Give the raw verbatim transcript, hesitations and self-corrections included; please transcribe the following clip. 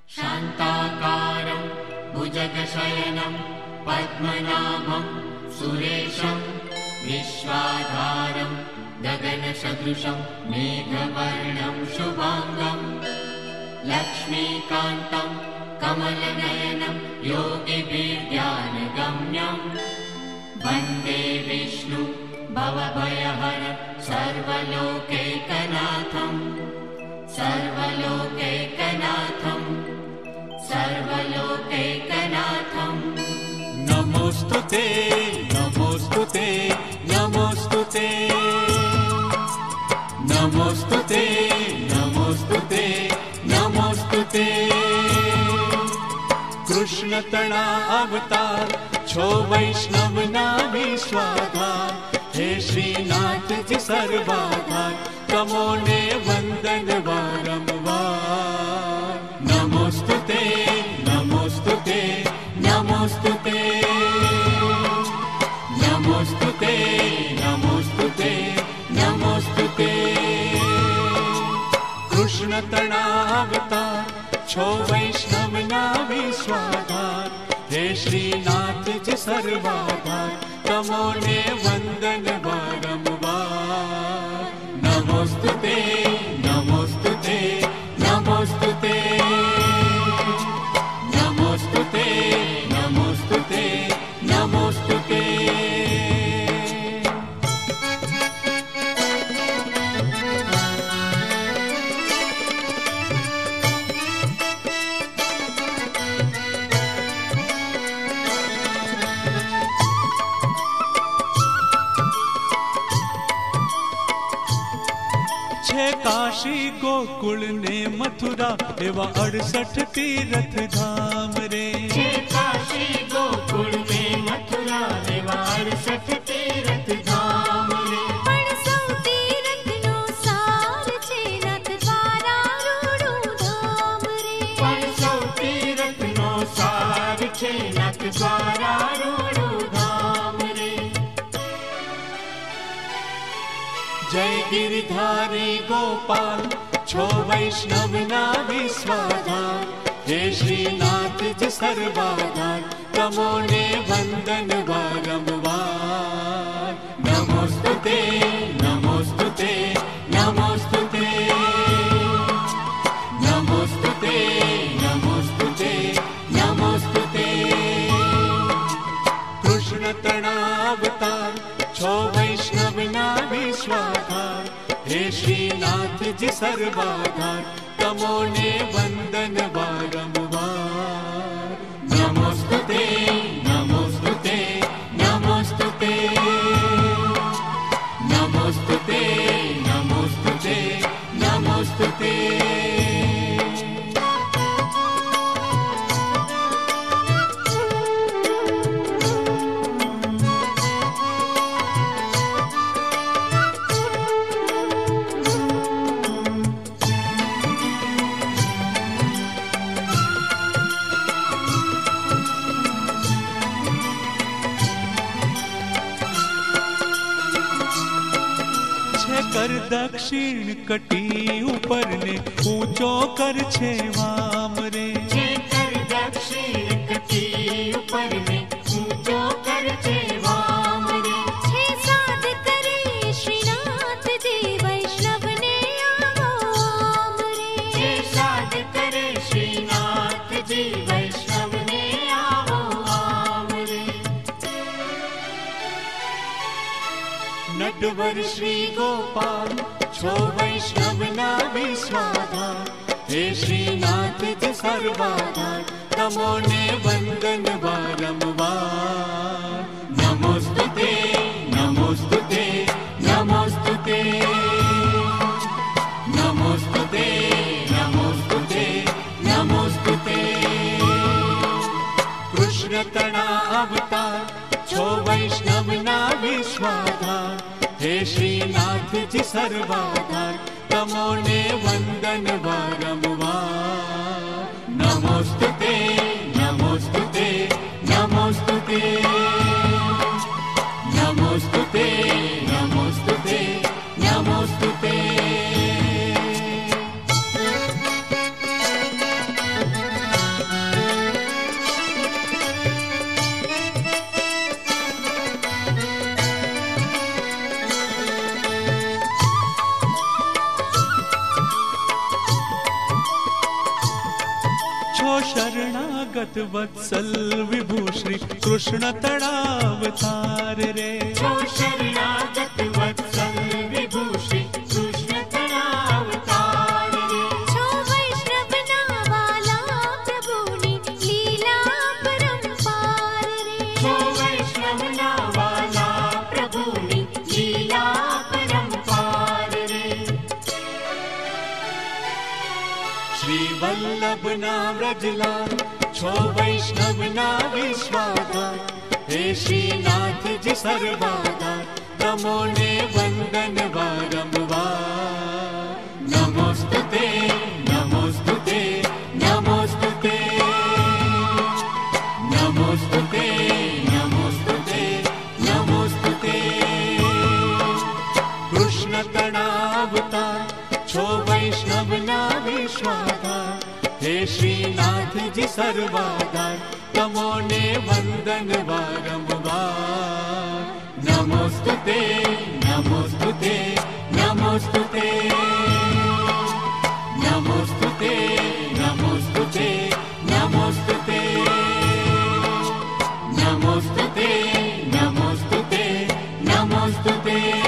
शान्ताकारं भुजगशयनं पद्मनाभं सुरेशं विश्वाधारं गगनसदृशं मेघवर्णं शुभांगं लक्ष्मीकान्तं कमलनयनं योगिभिर्ध्यानगम्यं वन्दे विष्णु भवभयहर सर्वलोकैकनाथं सर्वलोकैकनाथं सर्वलोकैकनाथं। नमोस्तुते नमोस्तुते नमोस्तुते नमोस्तुते नमोस्तुते नमोस्तुते। कृष्ण तना अवतार छो वैष्णव ना विश्वाधार, हे श्रीनाथ जी सर्वाधार तमो ने वंदन वारंवार। नमोस्तुते नमोस्तुते नमोस्तुते नमोस्तुते नमोस्तुते नमोस्तुते। कृष्ण तना अवतार छो वैष्णव ना विश्वाधार, हे श्रीनाथ जी सर्वाधार तमो ने वंदन वारंवार। नमोस्तुते नमोस्तुते नमोस्तुते नमोस्तुते नमोस्तुते नमोस्तुते। काशी गोकुल ने मथुरा एवा अड़सठ तीर्थ धाम रे। काशी गोकुल ने मथुरा एवा अड़सठ तीर्थ धाम रे। पण सौ तीर्थ नो सार छे नाथ द्वारा रूडू धाम रे। पण सौ तीर्थ नो सार छे नाथ द्वारा रूडू धाम रे। जय गिरधारी गोपाल छो वैष्णव ना विश्वाधार, हे श्रीनाथ जी सर्वाधार तमो ने वंदन वारंवार। नमोस्तुते नमोस्तुते नमोस्तुते नमोस्तुते नमोस्तुते नमोस्तुते। कृष्ण तणावतार छो वैष्णव ना विश्वाधार, हे श्रीनाथ जी सर्वाधार तमो ने वंदन वारंवार। नमोस्तुते नमोस्तुते नमोस्तुते नमोस्तुते नमोस्तुते नमोस्तुते। कर दक्षिण कटी ऊपर ने ऊंचो कर छे वाम रे। कर दक्षिण कटी ऊपर ने ऊंचो कर छे वाम रे। छे साध करे श्रीनाथ जी वैष्णव ने आवो आम रे। छे साध करे श्रीनाथ जी वैष्णव ने आवो आम रे। नटवर श्री गोपाल छो वैष्णव ना विश्वाधार, हे श्रीनाथ जी सर्वाधार तमो ने वंदन वारंवार। नमोस्तुते नमोस्तुते नमोस्तुते नमोस्तुते नमोस्तुते नमोस्तुते। कृष्ण तना अवतार छो वैष्णव ना विश्वाधार, हे श्रीनाथ जी सर्वाधार तमो ने वंदन वारंवार। नमोस्तुते नमोस्तुते नमोस्तुते नमोस्तुते नमोस्तुते नमोस्तुते। शरणागत वत्सल विभू श्री कृष्ण तड़ावतार रे। जो शरणागत वत्सल विभू श्री कृष्ण तड़ावतार रे। जो वैष्णव नावाला प्रभु ने लीला परंपार रे। जो वैष्णव नावाला प्रभु ने लीला परंपार रे। श्री वल्लभ ना व्रजलाल छो वैष्णव ना विश्वाधार। हे श्रीनाथ जी सर्वाधार नमो ने वंदन बारंबार। नमोस्तुते नमोस्तुते नमोस्तुते नमोस्तुते नमोस्तुते नमोस्तुते। कृष्ण तड़ावतार छो वैष्णव ना विश्वाधार। हे श्रीनाथ जी सर्वाधार नमो ने वंदन बारंबार। नमोस्तुते नमोस्तुते नमोस्तुते नमोस्तुते नमोस्तुते नमोस्तुते नमोस्तुते नमोस्तुते नमोस्तुते।